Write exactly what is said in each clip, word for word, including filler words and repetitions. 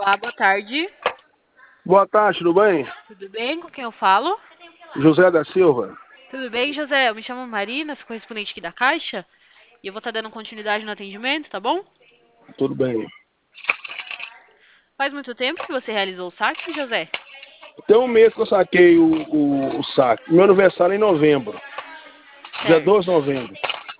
Olá, boa tarde. Boa tarde, tudo bem? Tudo bem? Com quem eu falo? José da Silva. Tudo bem, José? Eu me chamo Marina, sou correspondente aqui da Caixa. E eu vou estar dando continuidade no atendimento, tá bom? Tudo bem. Faz muito tempo que você realizou o saque, José? Tem um mês que eu saquei o, o, o saque. Meu aniversário é em novembro. Dia Certo. doze de novembro.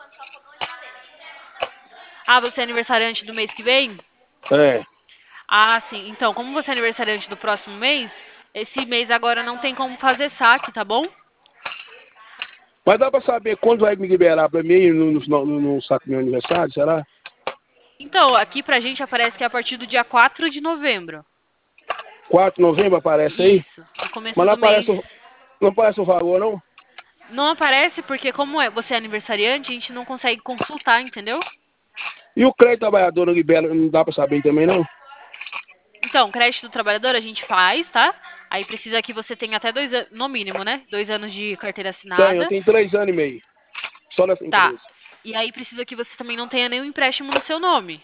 Ah, você é aniversariante do mês que vem? É. Ah, sim. Então, como você é aniversariante do próximo mês, esse mês agora não tem como fazer saque, tá bom? Mas dá pra saber quando vai me liberar pra mim no, no, no, no saque do meu aniversário, será? Então, aqui pra gente aparece que é a partir do dia quatro de novembro. quatro de novembro aparece aí? Isso, no começo Mas não do mês. aparece o, não aparece o valor, não? Não aparece porque como é, você é aniversariante, a gente não consegue consultar, entendeu? E o crédito trabalhador não libera, não dá pra saber também, não? Então, crédito do trabalhador a gente faz, tá? Aí precisa que você tenha até dois anos, no mínimo, né? Dois anos de carteira Tenho, eu assinada. tenho três anos e meio. Só nessa Tá. empresa. E aí precisa que você também não tenha nenhum empréstimo no seu nome.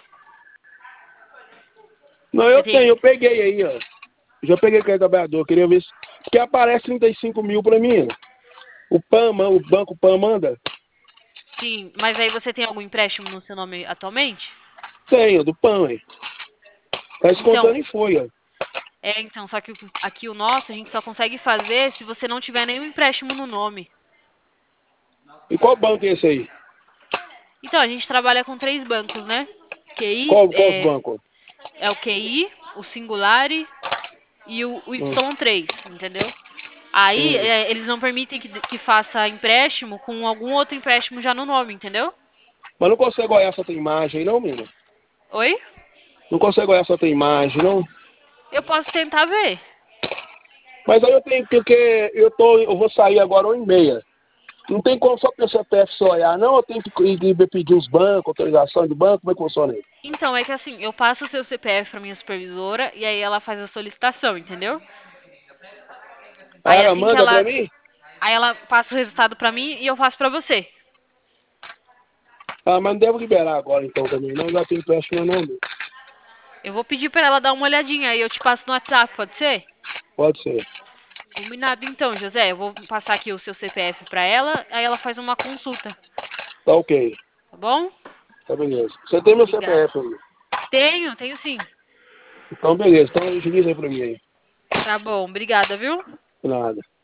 Não, Você eu tenho, tem. eu peguei aí, ó. Já peguei crédito trabalhador, queria ver se. Porque aparece trinta e cinco mil pra mim. O P A M, o banco P A M manda? Sim, mas aí você tem algum empréstimo no seu nome atualmente? Tenho, do P A M. Tá Então, descontando em folha. é, então, só que o- aqui o nosso a gente só consegue fazer se você não tiver nenhum empréstimo no nome. E qual banco é esse aí? Então, a gente trabalha com três bancos, né? Q I, Qual, qual os é, bancos? é o Q I, o Singulari e o, o Hum, Y três, entendeu? Aí hum. é, eles não permitem que, que faça empréstimo com algum outro empréstimo já no nome, entendeu? Mas não consegue olhar essa tua imagem aí, não, menina? Oi? Não consegue olhar essa tua imagem, não? Eu posso tentar ver. Mas aí eu tenho que, porque eu, tô, eu vou sair agora uma e meia. Não tem como só pelo C P F só olhar, não? Eu tenho que ir, ir pedir os bancos, autorização de banco, como é que funciona aí? Então, é que assim, eu passo o seu C P F pra minha supervisora e aí ela faz a solicitação, entendeu? Ah, Aí ela assim que manda pra ela, mim? aí ela passa o resultado pra mim e eu faço pra você. Ah, mas não devo liberar agora então também, não? Já tem empréstimo não, meu. Eu vou pedir pra ela dar uma olhadinha aí eu te passo no WhatsApp, pode ser? Pode ser. Combinado então, José. Eu vou passar aqui o seu C P F pra ela, aí ela faz uma consulta, Tá ok. tá bom? Tá beleza. Você tem meu Obrigada. C P F aí. Tenho, tenho sim. Então beleza, então agiliza aí pra mim aí. Tá bom, obrigada, viu? Nada.